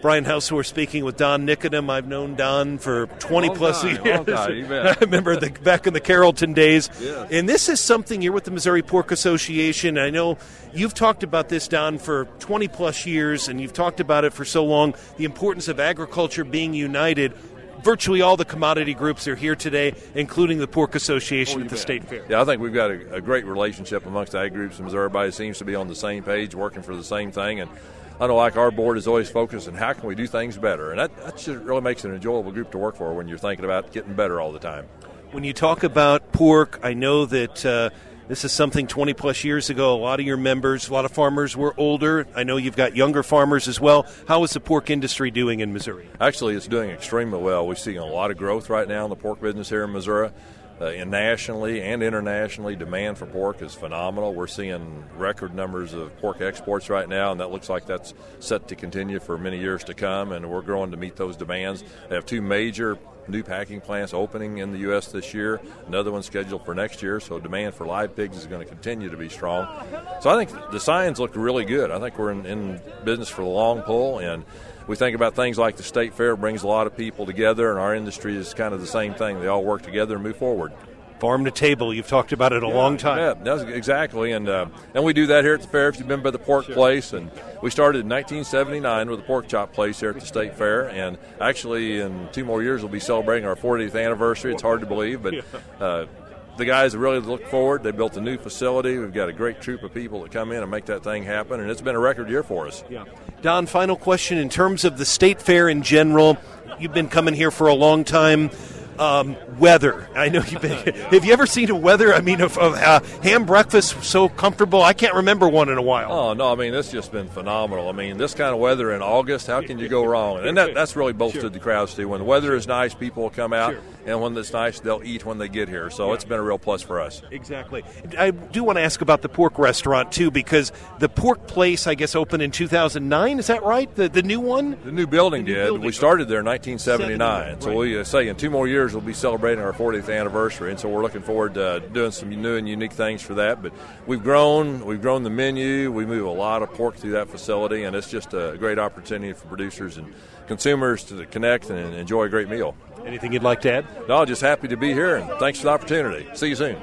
Brian Haushofer speaking with Don Nicodem. I've known Don for 20-plus years. Long time, you bet. I remember back in the Carrollton days. Yes. And this is something, you're with the Missouri Pork Association. I know you've talked about this, Don, for 20-plus years, and you've talked about it for so long, the importance of agriculture being united. Virtually all the commodity groups are here today, including the Pork Association at the State Fair. Yeah, I think we've got a great relationship amongst the ag groups in Missouri. Everybody seems to be on the same page, working for the same thing. And I know, like, our board is always focused on how can we do things better. And that just really makes it an enjoyable group to work for when you're thinking about getting better all the time. When you talk about pork, I know that this is something 20-plus years ago. A lot of your members, a lot of farmers were older. I know you've got younger farmers as well. How is the pork industry doing in Missouri? Actually, it's doing extremely well. We're seeing a lot of growth right now in the pork business here in Missouri. And nationally and internationally, demand for pork is phenomenal. We're seeing record numbers of pork exports right now, and that looks like that's set to continue for many years to come, and we're growing to meet those demands. They have 2 major new packing plants opening in the U.S. this year, another one scheduled for next year, so demand for live pigs is going to continue to be strong. So I think the signs look really good. I think we're in business for the long pull, and we think about things like the State Fair brings a lot of people together, and our industry is kind of the same thing. They all work together and move forward. Farm to table, you've talked about it a long time. Yeah, that's exactly. And we do that here at the fair. If you've been by the pork place, and we started in 1979 with a pork chop place here at the State Fair, and actually in 2 more years we'll be celebrating our 40th anniversary. It's hard to believe, but the guys really look forward. They built a new facility. We've got a great troop of people that come in and make that thing happen, and it's been a record year for us. Yeah. Don, final question. In terms of the State Fair in general, you've been coming here for a long time. Weather. I know you've been. Have you ever seen a weather? I mean, of ham breakfast so comfortable? I can't remember one in a while. Oh no! I mean, it's just been phenomenal. I mean, this kind of weather in August, how can you go wrong? And that's really bolstered the crowds too. When the weather is nice, people will come out, and when it's nice, they'll eat when they get here. So it's been a real plus for us. Exactly. I do want to ask about the pork restaurant too, because the pork place, I guess, opened in 2009. Is that right? The new one? The new building did. We started there in 1979. So we say in 2 more years we'll be celebrating our 40th anniversary, and so we're looking forward to doing some new and unique things for that. But we've grown the menu. We move a lot of pork through that facility, and it's just a great opportunity for producers and consumers to connect and enjoy a great meal. Anything you'd like to add? No, just happy to be here, and thanks for the opportunity. See you soon.